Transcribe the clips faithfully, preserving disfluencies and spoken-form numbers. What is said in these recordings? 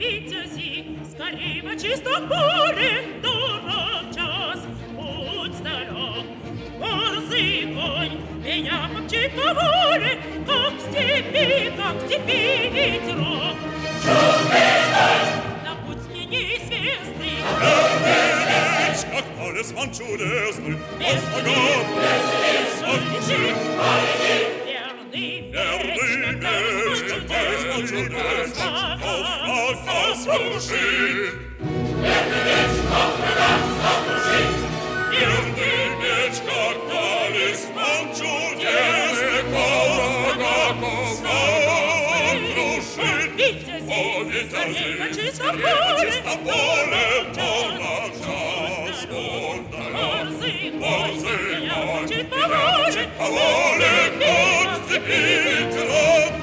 витязи, скорей во чистом поле, дурак час, будь здоров. Борзый конь меня помчит по воле, как в степи, как в степи ветерок. На путь мне неизвестный, как талисман чудесный, без Богом, лечит, полетит, верный верный меч, меч, талисман чудесный, о, врага сокрушит. Верный меч, как врага сокрушит. Верный меч, как талисман чудесный, о, врага сокрушит. витязи, О, витязи, скорей во чистом скорей во поле, чистом поле, дурак дурак час, час, будь здоров. борзый Борзый конь меня конь, помчит по меня воле, помчит по воле, как в степи ветерок.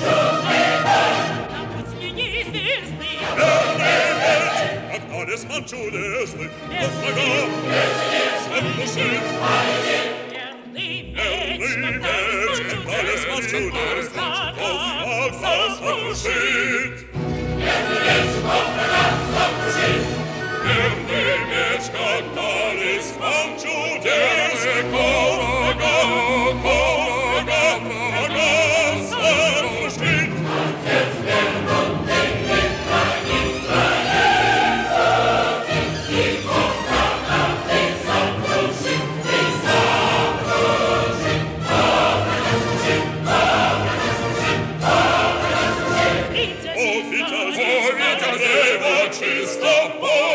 на путь мне неизвестный, Верный меч, как талисман чудесный, о, врага сокрушит. верный Верный меч, меч, как талисман чудесный, о, врага сокрушит. Верный меч, как врага сокрушит. Верный меч, как талисман чудесный, о, врага, о, врага, врага сокрушит. Отец вернутый и хранит твоей Родин, и Бог проклятый сокрушит, и сокрушит. О, врага сокрушит, о, врага сокрушит, о, врага сокрушит. витязи, О, витязи, о, витязи, во чистом поле,